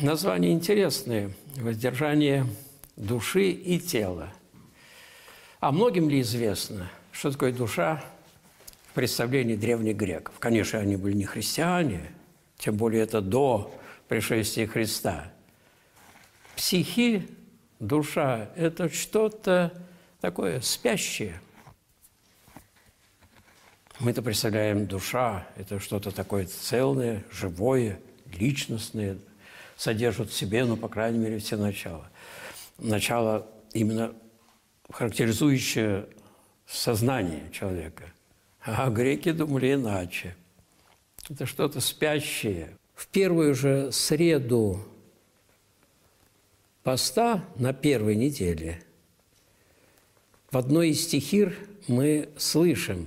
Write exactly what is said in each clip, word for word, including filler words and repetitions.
Названия интересные. Воздержание души и тела. А многим ли известно, что такое душа в представлении древних греков? Конечно, они были не христиане, тем более это до пришествия Христа. Психи, душа – это что-то такое спящее. Мы-то представляем, душа – это что-то такое целое, живое, личностное, содержит в себе, ну, по крайней мере, все начала. Начало именно характеризующее сознание человека. А греки думали иначе. Это что-то спящее. В первую же среду поста на первой неделе в одной из стихир мы слышим: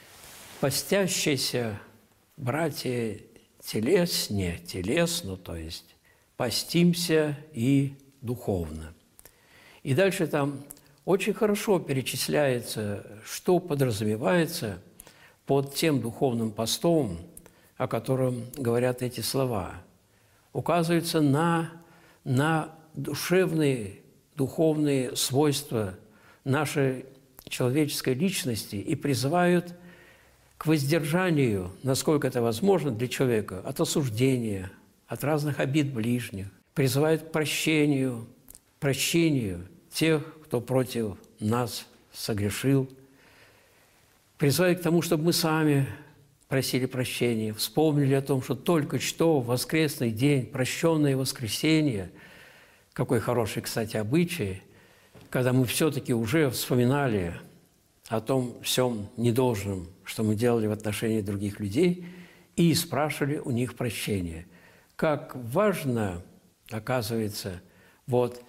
«Постящиеся братья телесне, телесно, то есть постимся и духовно». И дальше там очень хорошо перечисляется, что подразумевается под тем духовным постом, о котором говорят эти слова. Указывается на, на душевные, духовные свойства нашей человеческой личности и призывают к воздержанию, насколько это возможно для человека, от осуждения, от разных обид ближних, призывают к прощению, прощению тех, кто против нас согрешил, призывают к тому, чтобы мы сами просили прощения, вспомнили о том, что только что в воскресный день, прощенное воскресенье, какой хороший, кстати, обычай, когда мы все-таки уже вспоминали о том всем недолжном, что мы делали в отношении других людей, и спрашивали у них прощения. Как важно, оказывается, вот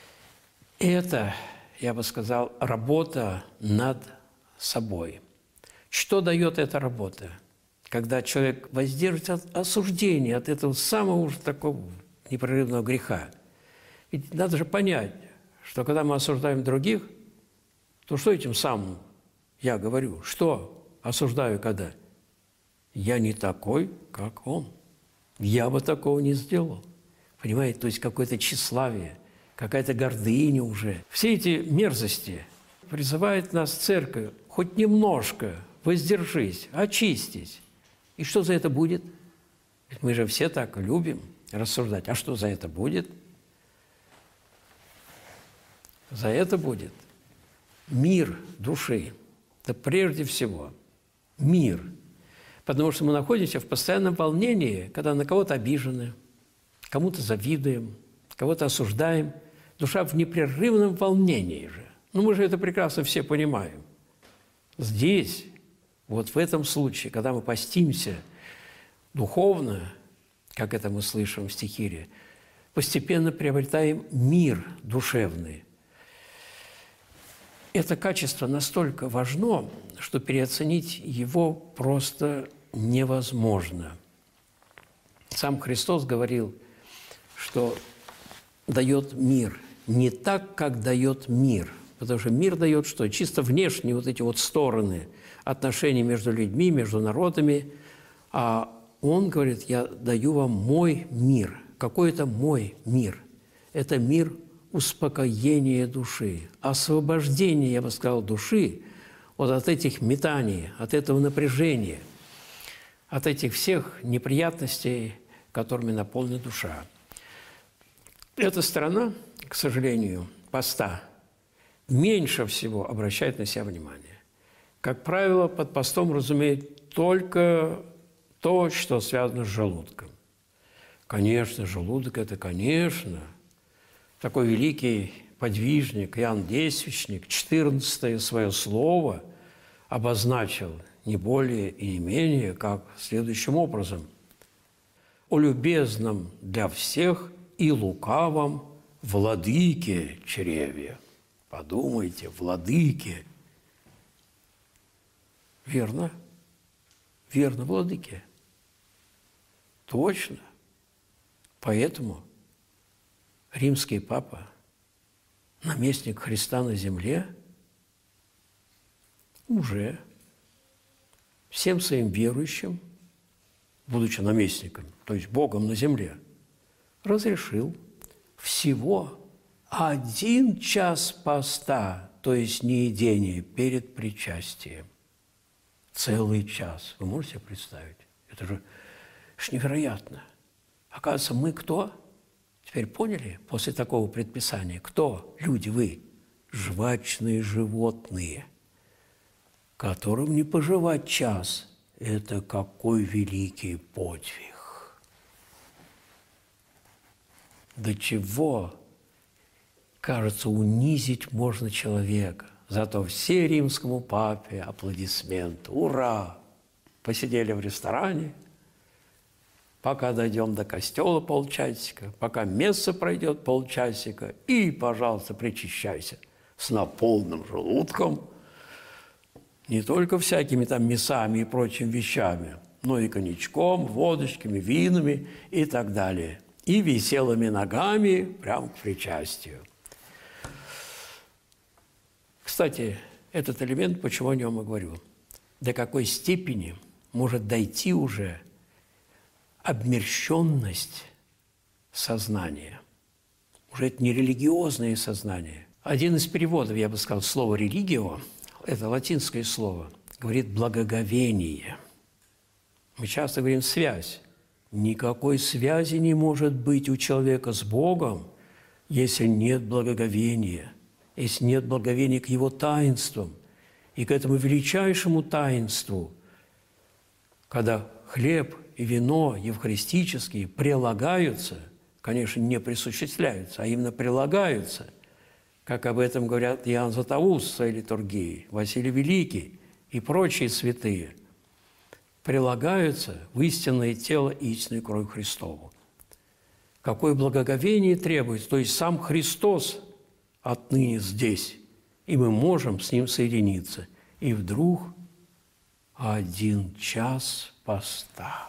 это, я бы сказал, работа над собой. Что дает эта работа? Когда человек воздерживается от осуждения, от этого самого уже такого непрерывного греха. Ведь надо же понять, что когда мы осуждаем других, то что этим самым я говорю? Что осуждаю когда? Я не такой, как он. Я бы такого не сделал. Понимаете, то есть какое-то тщеславие, какая-то гордыня уже. Все эти мерзости призывает нас церковь хоть немножко воздержись, очистись. И что за это будет? Ведь мы же все так любим рассуждать. А что за это будет? За это будет мир души. Да прежде всего мир. Потому что мы находимся в постоянном волнении, когда на кого-то обижены, кому-то завидуем, кого-то осуждаем. Душа в непрерывном волнении же. Ну, мы же это прекрасно все понимаем. Здесь, вот в этом случае, когда мы постимся духовно, как это мы слышим в стихире, постепенно приобретаем мир душевный. Это качество настолько важно, что переоценить его просто невозможно. Сам Христос говорил, что дает мир не так, как дает мир. Потому что мир дает что? Чисто внешние вот эти вот стороны отношений между людьми, между народами. А Он говорит, я даю вам мой мир. Какой это мой мир? Это мир успокоения души, освобождения, я бы сказал, души вот от этих метаний, от этого напряжения, от этих всех неприятностей, которыми наполнена душа. Эта сторона, к сожалению, поста меньше всего обращает на себя внимание. Как правило, под постом разумеют только то, что связано с желудком. Конечно, желудок – это, конечно, такой великий подвижник Иоанн Действичник, четырнадцатое свое слово обозначил не более и не менее, как следующим образом: «О любезном для всех и лукавом владыке чреве». Подумайте, владыке. Верно? Верно, владыке. Точно. Поэтому римский папа, наместник Христа на земле, уже всем своим верующим, будучи наместником, то есть Богом на земле, разрешил всего один час поста, то есть неедения перед причастием. Целый час. Вы можете себе представить? Это же ж невероятно. Оказывается, мы кто? Теперь поняли после такого предписания? Кто? Люди, вы. Жвачные животные, которым не поживать час. Это какой великий подвиг! До чего, кажется, унизить можно человека. Зато все римскому папе аплодисменты. Ура! Посидели в ресторане, пока дойдем до костела полчасика, пока месса пройдет полчасика, и, пожалуйста, причащайся с наполненным желудком, не только всякими там мясами и прочими вещами, но и коньячком, водочками, винами и так далее. И веселыми ногами прямо к причастию. Кстати, этот элемент, почему о нем и говорю, до какой степени может дойти уже обмерщенность сознания. Уже это не религиозное сознание. Один из переводов, я бы сказал, слова «религио», это латинское слово, говорит «благоговение». Мы часто говорим «связь». Никакой связи не может быть у человека с Богом, если нет благоговения, если нет благоговения к Его таинствам и к этому величайшему таинству, когда хлеб и вино евхаристические прилагаются, конечно, не присуществляются, а именно прилагаются, как об этом говорят Иоанн Златоуст в своей литургии, Василий Великий и прочие святые, прилагаются в истинное тело и истинную кровь Христову. Какое благоговение требуется, то есть сам Христос отныне здесь, и мы можем с Ним соединиться. И вдруг один час поста.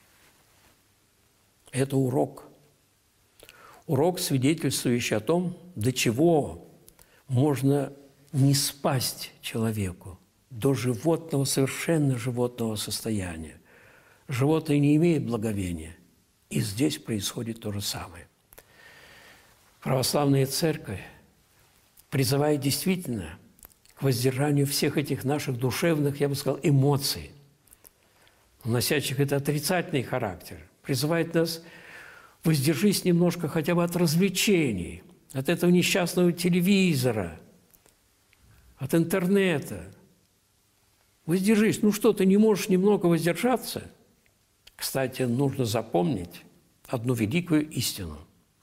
Это урок. Урок, свидетельствующий о том, до чего можно не спасть человеку, до животного, совершенно животного состояния. Животное не имеет благовения, и здесь происходит то же самое. Православная Церковь призывает действительно к воздержанию всех этих наших душевных, я бы сказал, эмоций, носящих это отрицательный характер, призывает нас воздержись немножко хотя бы от развлечений, от этого несчастного телевизора, от интернета. Воздержись. Ну что, ты не можешь немного воздержаться? Кстати, нужно запомнить одну великую истину.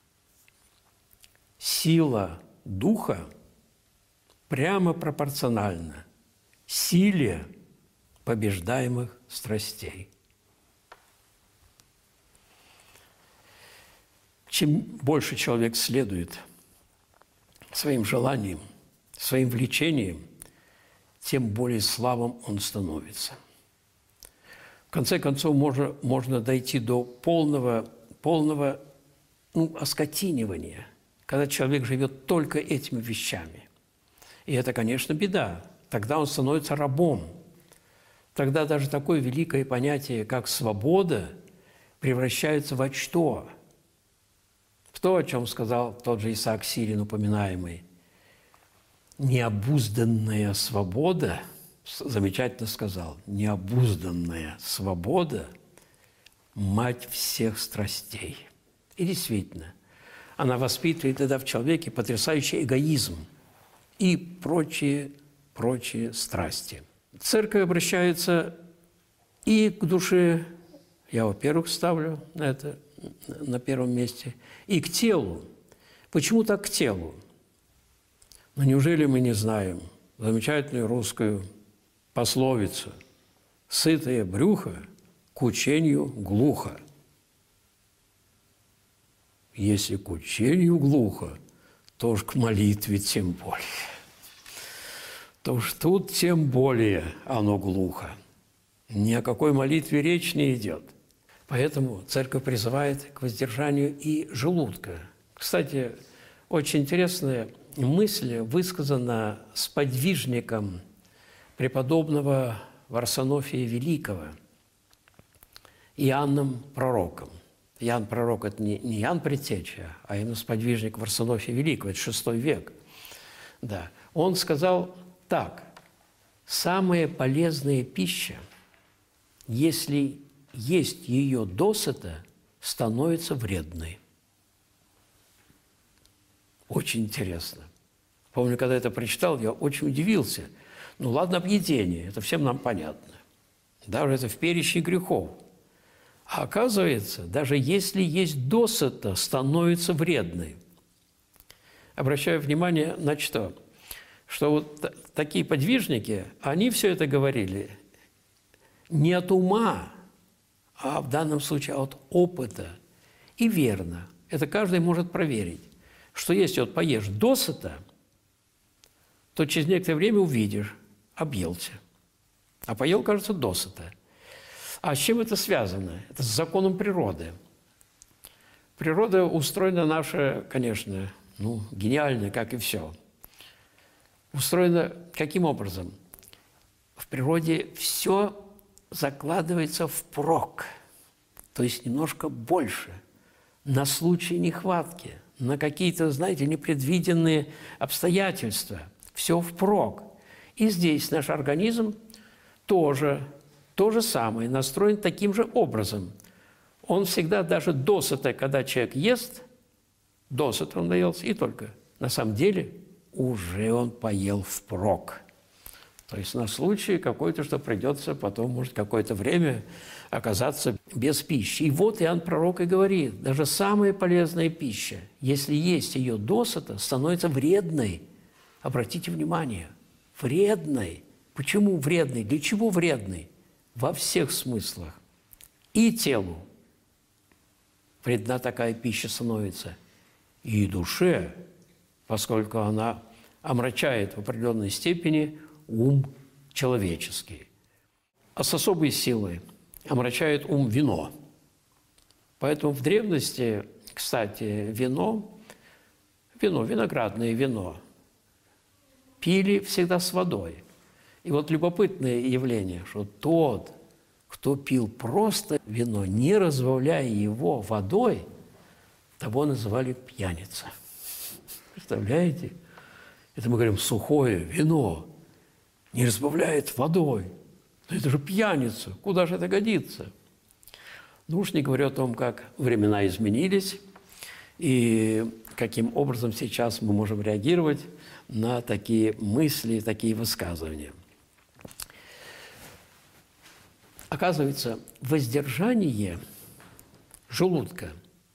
Сила Духа прямо пропорциональна силе побеждаемых страстей. Чем больше человек следует своим желаниям, своим влечениям, тем более слабым он становится. В конце концов, можно, можно дойти до полного, полного ну, оскотинивания, когда человек живет только этими вещами. И это, конечно, беда. Тогда он становится рабом. Тогда даже такое великое понятие, как свобода, превращается во что? В то, о чем сказал тот же Исаак Сирин, упоминаемый. Необузданная свобода, замечательно сказал, необузданная свобода – мать всех страстей. И действительно, она воспитывает тогда в человеке потрясающий эгоизм и прочие, прочие страсти. Церковь обращается и к душе, я, во-первых, ставлю это на первом месте, и к телу. Почему так к телу? Но неужели мы не знаем замечательную русскую пословицу «Сытое брюхо к учению глухо». Если к учению глухо, то уж к молитве тем более. То уж тут тем более оно глухо. Ни о какой молитве речь не идет. Поэтому Церковь призывает к воздержанию и желудка. Кстати, очень интересная мысль высказана сподвижником преподобного Варсонофия Великого, Иоанном Пророком. Иоанн Пророк – это не, не Иоанн Предтеча, а именно сподвижник Варсонофия Великого, это шестой век. Да. Он сказал так: «Самая полезная пища, если есть ее досыта, становится вредной». Очень интересно. Помню, когда это прочитал, я очень удивился. Ну ладно, объедение, это всем нам понятно. Даже это в перечне грехов. А оказывается, даже если есть досыта, становится вредной. Обращаю внимание на что? Что вот такие подвижники, они все это говорили не от ума, а в данном случае от опыта. И верно. Это каждый может проверить, что если вот поешь досыта, то через некоторое время увидишь, объелся. А поел, кажется, досыта. А с чем это связано? Это с законом природы. Природа устроена наша, конечно, ну, гениально, как и все. Устроена каким образом? В природе все закладывается впрок, то есть немножко больше, на случай нехватки, на какие-то, знаете, непредвиденные обстоятельства. Все впрок. И здесь наш организм тоже то же самое, настроен таким же образом. Он всегда, даже досыта, когда человек ест, досыта он наелся, и только. На самом деле уже он поел впрок. То есть на случай какой-то, что придется потом, может, какое-то время оказаться без пищи. И вот Иоанн Пророк и говорит, даже самая полезная пища, если есть ее досыта, становится вредной. Обратите внимание, вредной. Почему вредной? Для чего вредной? Во всех смыслах. И телу вредна такая пища становится, и душе, поскольку она омрачает в определенной степени ум человеческий. А с особой силой омрачает ум вино. Поэтому в древности, кстати, вино, вино, виноградное вино, пили всегда с водой. И вот любопытное явление, что тот, кто пил просто вино, не разбавляя его водой, того называли пьяница. Представляете? Это мы говорим, сухое вино не разбавляет водой. Но это же пьяница, куда же это годится? Ну уж не говорю о том, как времена изменились, и каким образом сейчас мы можем реагировать на такие мысли, такие высказывания. Оказывается, воздержание желудка,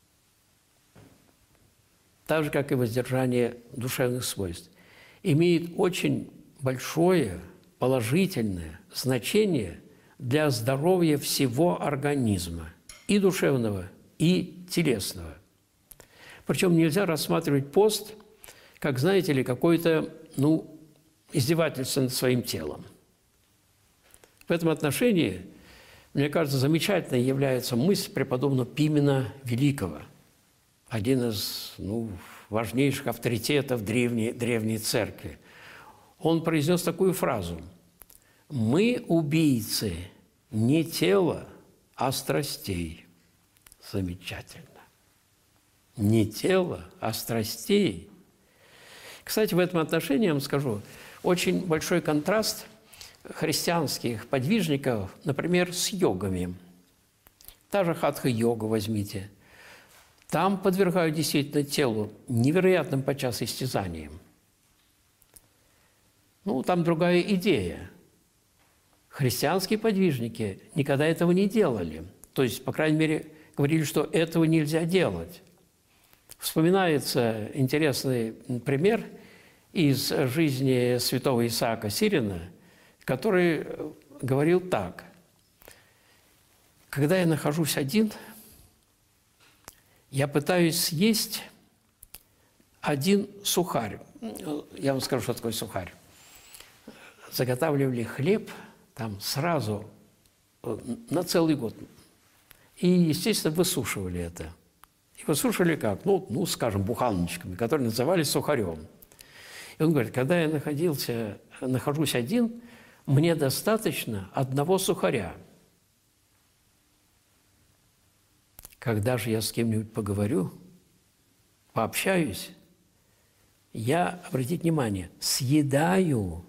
так же, как и воздержание душевных свойств, имеет очень большое положительное значение для здоровья всего организма, и душевного, и телесного. Причем нельзя рассматривать пост как, знаете ли, какое-то, ну, издевательство над своим телом. В этом отношении, мне кажется, замечательной является мысль преподобного Пимена Великого, один из, ну, важнейших авторитетов древней, древней церкви. Он произнес такую фразу: «Мы убийцы не тела, а страстей». Замечательно. Не тела, а страстей. Кстати, в этом отношении, я вам скажу, очень большой контраст христианских подвижников, например, с йогами. Та же хатха-йога возьмите. Там подвергают действительно телу невероятным подчас истязаниям. Ну, там другая идея. Христианские подвижники никогда этого не делали. То есть, по крайней мере, говорили, что этого нельзя делать. Вспоминается интересный пример из жизни святого Исаака Сирина, который говорил так: «Когда я нахожусь один, я пытаюсь съесть один сухарь». Я вам скажу, что такое сухарь. Заготавливали хлеб там сразу на целый год. И, естественно, высушивали это. И высушивали как? Ну, ну, скажем, буханочками, которые назывались сухарем. И он говорит, когда я находился, нахожусь один, мне достаточно одного сухаря. когда же я с кем-нибудь поговорю, пообщаюсь, я, обратите внимание, съедаю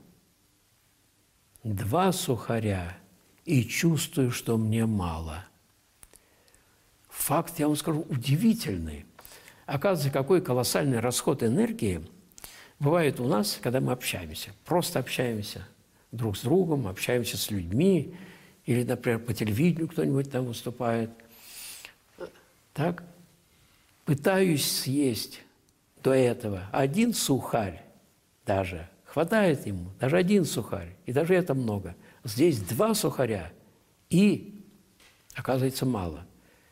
два сухаря и чувствую, что мне мало. Факт, я вам скажу, удивительный. Оказывается, какой колоссальный расход энергии бывает у нас, когда мы общаемся. Просто общаемся друг с другом, общаемся с людьми, или, например, по телевидению кто-нибудь там выступает. Так, пытаюсь съесть до этого один сухарь даже, хватает ему, даже один сухарь, и даже это много. Здесь два сухаря, и, оказывается, мало.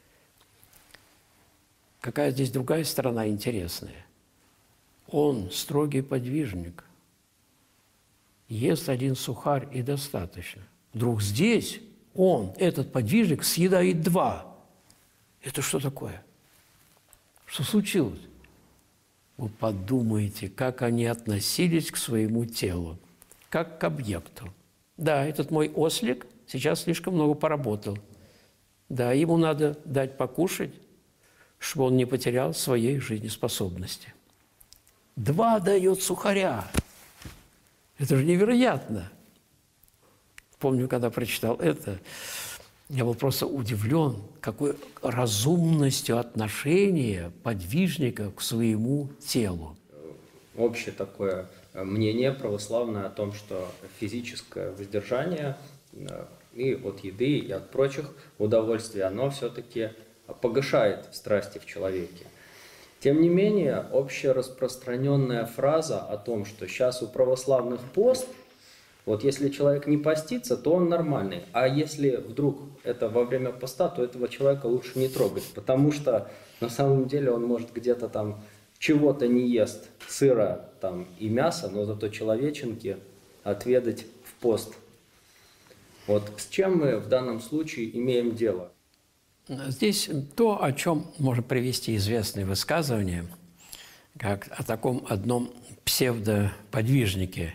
Какая здесь другая сторона интересная? Он строгий подвижник, ест один сухарь и достаточно. Вдруг здесь он, этот подвижник, съедает два. Это что такое? Что случилось? Вы подумайте, как они относились к своему телу, как к объекту. Да, этот мой ослик сейчас слишком много поработал. Да, ему надо дать покушать, чтобы он не потерял своей жизнеспособности. Два дает сухаря. Это же невероятно. Помню, когда прочитал это, я был просто удивлен, какой разумностью отношения подвижника к своему телу. Общее такое мнение православное о том, что физическое воздержание и от еды, и от прочих удовольствий, оно все-таки погашает страсти в человеке. Тем не менее, общераспространенная фраза о том, что сейчас у православных пост, вот если человек не постится, то он нормальный. А если вдруг это во время поста, то этого человека лучше не трогать, потому что на самом деле он может где-то там чего-то не ест, сыра там и мяса, но зато человеченки отведать в пост. Вот с чем мы в данном случае имеем дело? Здесь то, о чем можно привести известное высказывание, как о таком одном псевдоподвижнике,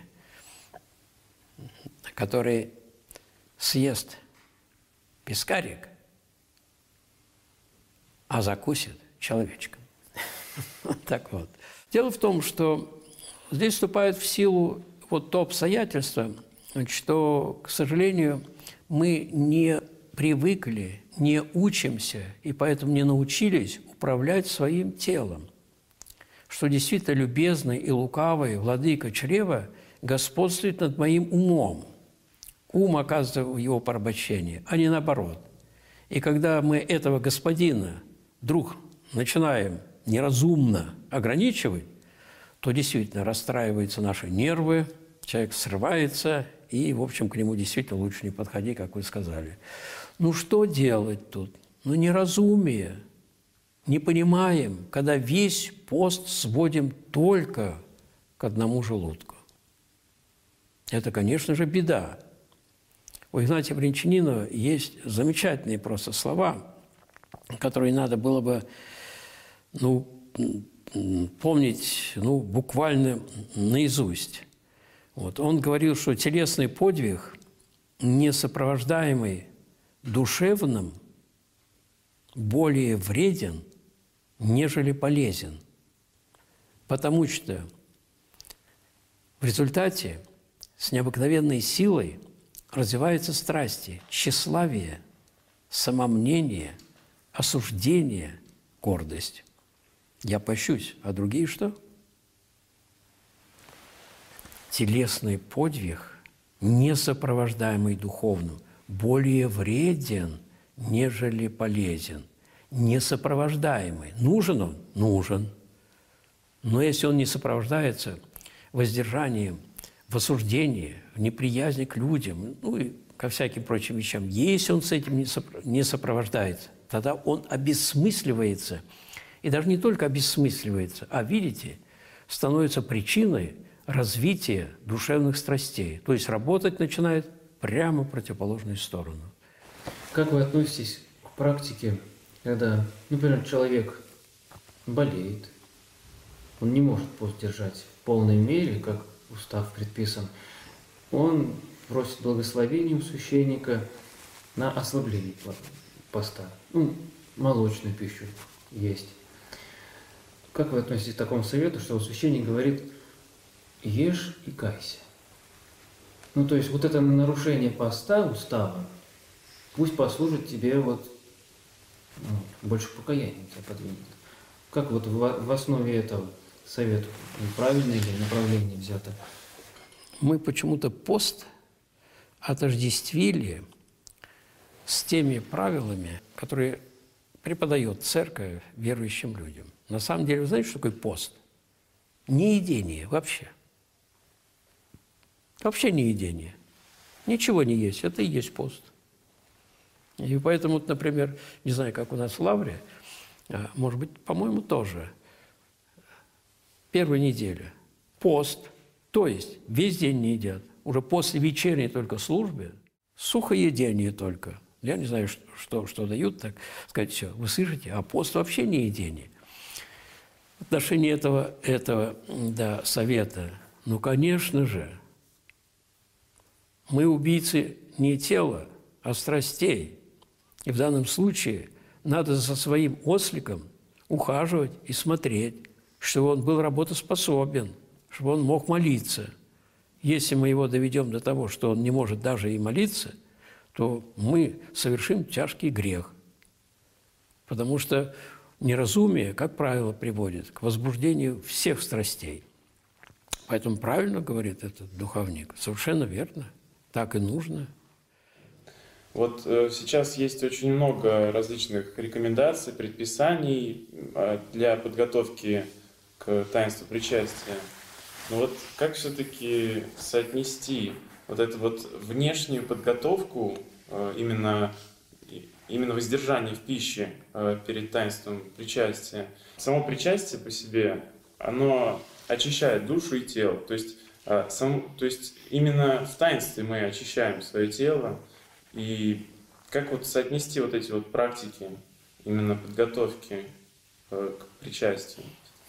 который съест пескарик, а закусит человечком. Так вот. Дело в том, что здесь вступает в силу вот то обстоятельство, что, к сожалению, мы не привыкли, не учимся и поэтому не научились управлять своим телом, что действительно любезный и лукавый владыка чрева господствует над моим умом. Ум оказывается в его порабощении, а не наоборот. И когда мы этого господина вдруг начинаем неразумно ограничивать, то действительно расстраиваются наши нервы, человек срывается, и, в общем, к нему действительно лучше не подходи, как вы сказали. Ну, что делать тут? Ну, неразумие. Не понимаем, когда весь пост сводим только к одному желудку. Это, конечно же, беда. У Игнатия Брянчанинова есть замечательные просто слова, которые надо было бы ну, помнить ну, буквально наизусть. Вот. Он говорил, что телесный подвиг, не сопровождаемый душевным, более вреден, нежели полезен. Потому что в результате с необыкновенной силой развиваются страсти, тщеславие, самомнение, осуждение, гордость. Я пощусь, а другие что? Телесный подвиг, не сопровождаемый духовным, более вреден, нежели полезен. Не сопровождаемый. Нужен он? Нужен. Но если он не сопровождается воздержанием, в осуждении, в неприязни к людям, ну и ко всяким прочим вещам, если он с этим не сопровождается, тогда он обессмысливается. И даже не только обессмысливается, а, видите, становится причиной развития душевных страстей. То есть работать начинает прямо в противоположную сторону. Как вы относитесь к практике, когда, например, человек болеет, он не может пост держать в полной мере, как устав предписан, он просит благословения у священника на ослабление поста. Ну, молочную пищу есть. Как вы относитесь к такому совету, что священник говорит: ешь и кайся? Ну, то есть вот это нарушение поста, устава, пусть послужит тебе вот, ну, больше покаяния тебя подвинет. Как вот в, в основе этого совета, правильное ли направление взято? Мы почему-то пост отождествили с теми правилами, которые преподает церковь верующим людям. На самом деле, вы знаете, что такое пост? Неедение вообще. Вообще неедение. Ничего не есть, это и есть пост. И поэтому, например, не знаю, как у нас в Лавре, может быть, по-моему, тоже. Первая неделя – пост, то есть весь день не едят. Уже после вечерней только службы сухоедение только. Я не знаю, что, что, что дают, так сказать, все. Вы слышите, а пост вообще не едение. В отношении этого, этого да, совета, ну, конечно же, мы убийцы не тела, а страстей. И в данном случае надо за своим осликом ухаживать и смотреть, чтобы он был работоспособен, чтобы он мог молиться. Если мы его доведем до того, что он не может даже и молиться, то мы совершим тяжкий грех. Потому что неразумие, как правило, приводит к возбуждению всех страстей. Поэтому правильно говорит этот духовник, совершенно верно, так и нужно. Вот э, сейчас есть очень много различных рекомендаций, предписаний э, для подготовки к таинству причастия. Но вот как все-таки соотнести вот эту вот внешнюю подготовку, э, именно, именно воздержание в пище э, перед таинством причастия? Само причастие по себе, оно очищает душу и тело. То есть, э, сам, то есть именно в таинстве мы очищаем свое тело. И как вот соотнести вот эти вот практики именно подготовки э, к причастию?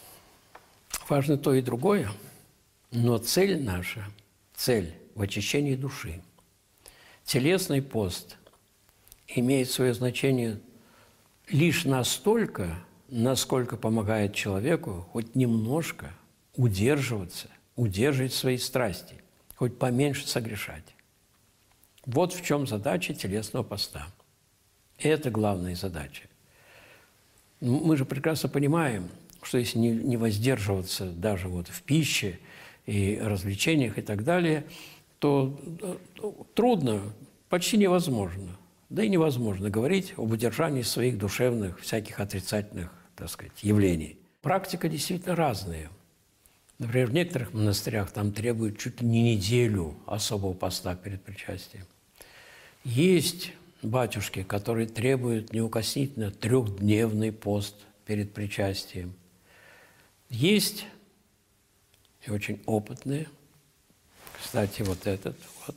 Важно то и другое, но цель наша, цель в очищении души. Телесный пост имеет свое значение лишь настолько, насколько помогает человеку хоть немножко удерживаться, удерживать свои страсти, хоть поменьше согрешать. Вот в чем задача телесного поста. Это главная задача. Мы же прекрасно понимаем, что если не воздерживаться даже вот в пище и развлечениях и так далее, то трудно, почти невозможно, да и невозможно говорить об удержании своих душевных, всяких отрицательных, так сказать, явлений. Практика действительно разная. Например, в некоторых монастырях там требуют чуть ли не неделю особого поста перед причастием. Есть батюшки, которые требуют неукоснительно трехдневный пост перед причастием. Есть и очень опытные, кстати, вот этот вот,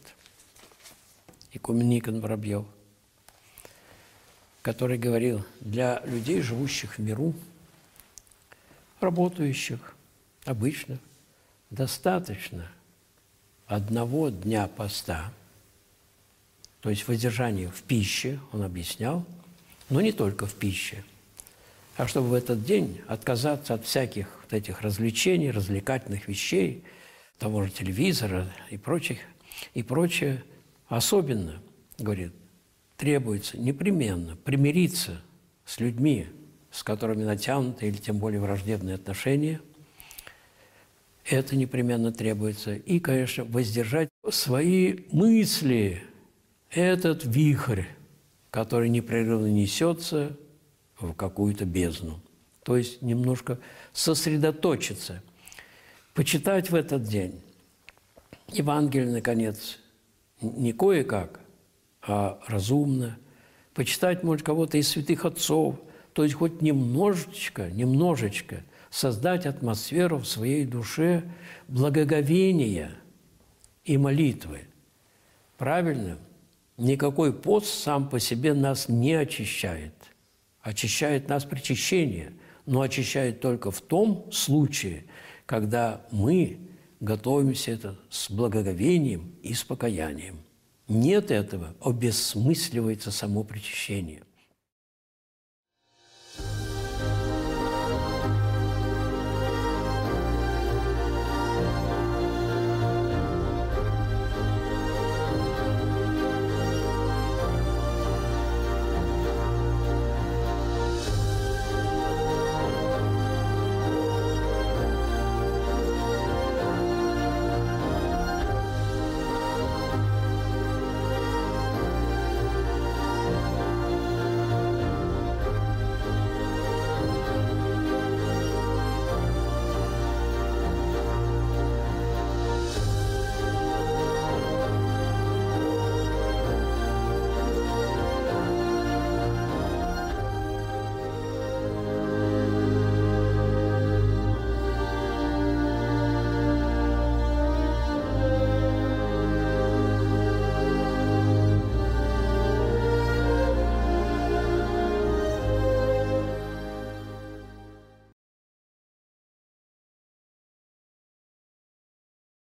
Никон Воробьев, который говорил, для людей, живущих в миру, работающих, обычно, достаточно одного дня поста, то есть воздержание в пище, он объяснял, но не только в пище, а чтобы в этот день отказаться от всяких вот этих развлечений, развлекательных вещей, того же телевизора и прочих, и прочее. Особенно, говорит, требуется непременно примириться с людьми, с которыми натянуты или тем более враждебные отношения. Это непременно требуется. И, конечно, воздержать свои мысли, этот вихрь, который непрерывно несется в какую-то бездну. То есть немножко сосредоточиться, почитать в этот день Евангелие, наконец, не кое-как, а разумно, почитать, может, кого-то из святых отцов, то есть хоть немножечко, немножечко создать атмосферу в своей душе благоговения и молитвы. Правильно? Никакой пост сам по себе нас не очищает. Очищает нас причащение, но очищает только в том случае, когда мы готовимся это с благоговением и с покаянием. Нет этого, обессмысливается само причащение.